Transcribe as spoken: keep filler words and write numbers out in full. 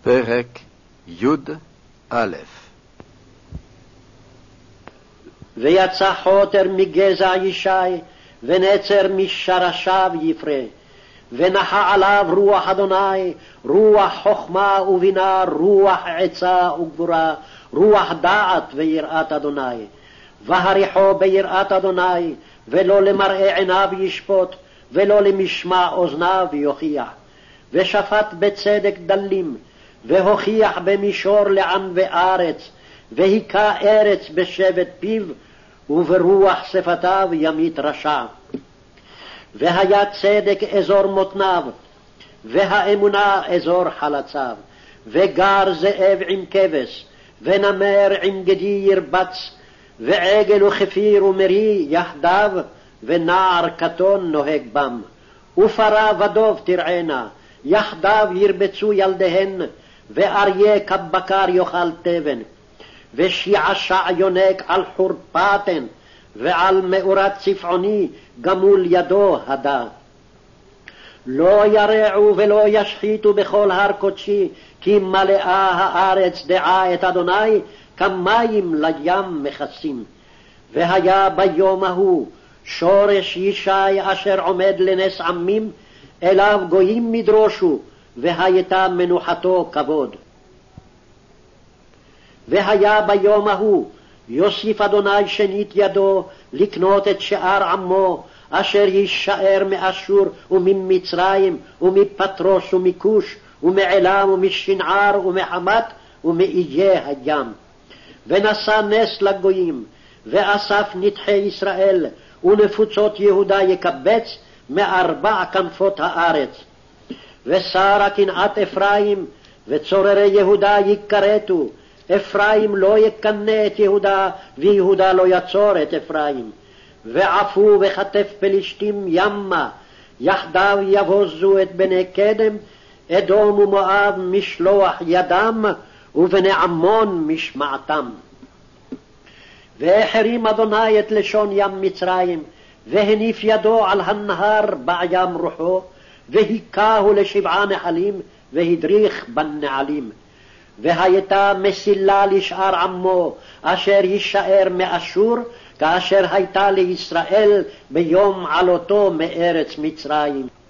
פרק י"א. ויצא חוטר מגזע ישי, ונצר משרשיו יפרה. ונחה עליו רוח אדוני, רוח חוכמה ובינה, רוח עצה וגבורה, רוח דעת ויראת אדוני. והריחו ביראת אדוני, ולא למראה עיניו ישפוט, ולא למשמע אוזניו יוכיח. ושפט בצדק דלים, והוכיח במישור לענבי ארץ, והיכה ארץ בשבט פיו, וברוח שפתיו ימית רשע. והיה צדק אזור מותניו, והאמונה אזור חלציו. וגר זאב עם כבש, ונמר עם גדי ירבץ, ועגל וכפיר ומרי יחדיו, ונער קטון נוהג בם. ופרה ודוב תרענה, יחדיו ירבצו ילדיהן, ואריה כבקר יאכל תבן. ושיעשע יונק על חורפתן, ועל מאורת צפעוני גמול ידו הדה. לא ירעו ולא ישחיתו בכל הר קודשי, כי מלאה הארץ דעה את אדוני, כמים לים מכסים. והיה ביום ההוא שורש ישי אשר עומד לנס עמים, אליו גויים מדרושו, והייתה מנוחתו כבוד. והיה ביום ההוא יוסיף אדוני שנית ידו לקנות את שאר עמו, אשר יישאר מאשור וממצרים ומפטרוס ומכוש ומעלם ומשנער ומחמת ומאיי הים. ונשא נס לגויים, ואסף נתחי ישראל, ונפוצות יהודה יקבץ מארבע כנפות הארץ. ושרה קנאת אפרים, וצוררי יהודה יכרתו. אפרים לא יקנה את יהודה, ויהודה לא יצור את אפרים. ועפו וכתף פלישתים ימה, יחדיו יבוזו את בני קדם, אדום ומואב משלוח ידם, ובני עמון משמעתם. והחרים אדוני את לשון ים מצרים, והניף ידו על הנהר בים רוחו, והיכהו לשבעה נחלים, והדריך בנעלים. והייתה מסילה לשאר עמו, אשר יישאר מאשור, כאשר הייתה לישראל ביום עלותו מארץ מצרים.